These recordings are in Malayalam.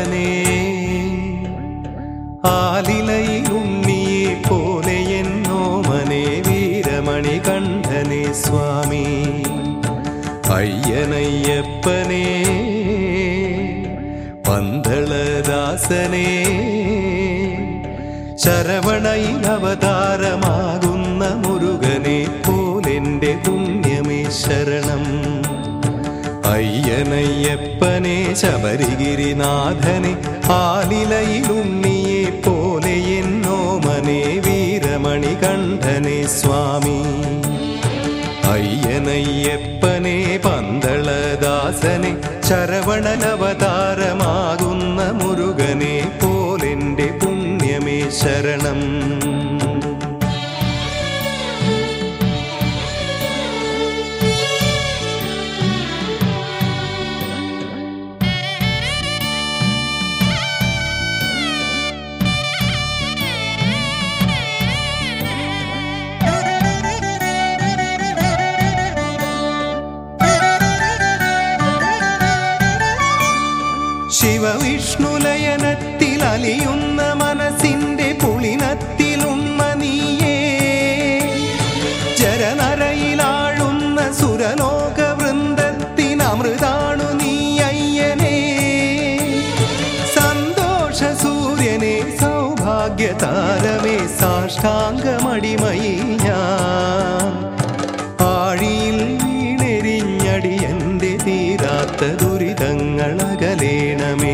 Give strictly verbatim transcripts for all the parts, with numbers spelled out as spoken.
നാഥനേ ആലിലയിൽ ഉണ്ണിയെ പോലെ എന്നോമനെ വീരമണി കണ്ഠനെ സ്വാമി അയ്യനയ്യപ്പനേ പന്തളദാസനേ ശരവണയിൽ അവതാരമാകുന്ന മുരുകനെ പോലെന്റെ പുണ്യമേ ശരണം അയ്യനയ്യപ്പനെ ശബരിഗിരിനാഥനെ ആലിലയിൽ ഉണ്ണിയെ പോലെ എന്നോമനെ വീരമണി കണ്ഠനെ സ്വാമി അയ്യനയ്യപ്പനെ പന്തളദാസനെ ശരവണനവതാരമാകുന്ന മുരുകനെ പോലെന്റെ പുണ്യമേ ശരണം ശിവവിഷ്ണുലയനത്തിൽ അലിയുന്ന മനസ്സിന്റെ പുളിനത്തിലുമ്മ നീയേ ജരനരയിലാഴുന്ന സുരലോക വൃന്ദത്തിനമൃതാണു നീ അയ്യനേ സന്തോഷ സൂര്യനെ സൗഭാഗ്യതാരമേ സാഷ്ടാംഗമടിമയി ഞാൻ ആഴിയിൽ വീണെരിഞ്ഞടിയന്റെ തീരാത്ത ദുരിതങ്ങളകലേണമേ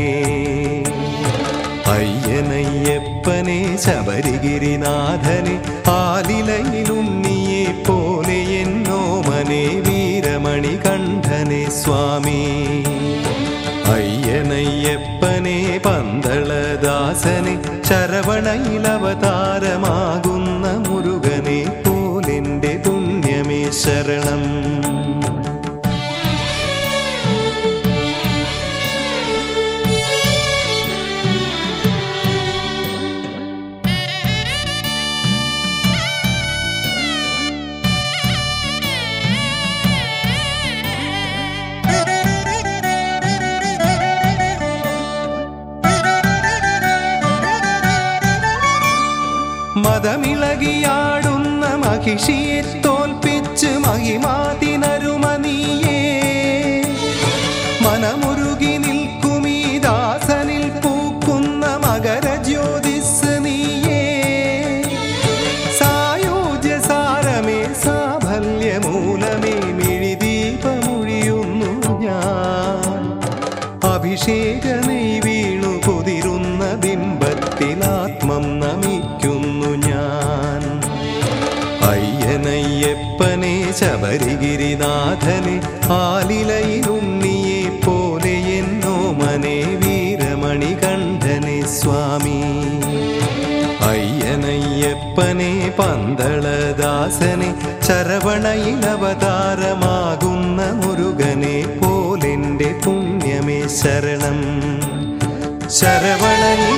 അയ്യനയ്യപ്പനെ ശബരിഗിരിനാഥനെ ആലിലയിൽ ഉണ്ണിയെ പോലെ എന്നോമനെ വീരമണി കണ്ഠനെ സ്വാമി അയ്യനയ്യപ്പനെ പന്തളദാസനെ ശരവണയിൽ അവതാരമാകുന്ന മുരുകനെ പോലെന്റെ പുണ്യമേ ശരണം മതമിളകിയാടുന്ന മഹിഷിയെ തോൽപ്പിച്ച് മഹിമാതിനരുമനീയേ മനമുരുകി നിൽക്കുമീ ദാസനിൽ പൂക്കുന്ന മകരജ്യോതിസ് നീയേ സായോജ്യസാരമേ സാഫല്യമൂലമേ മിഴിദീപമൊഴിയുന്നു ഞാൻ അഭിഷേക നെയ് വീണു കുതിരുന്ന ബിംബത്തിലാത്മം നമിക്കുന്നു ഞാൻ അയ്യനയ്യപ്പനെ ശബരിഗിരിനാഥനെ ആലിലയിൽ ഉണ്ണിയെ പോലെ എന്നോമനെ വീരമണി കണ്ഠനെ സ്വാമി അയ്യനയ്യപ്പനെ പന്തളദാസനെ ശരവണയിൽ അവതാരമാകുന്ന മുരുകനെ പോലെന്റെ പുണ്യമേ ശരണം ശരവണയിൽ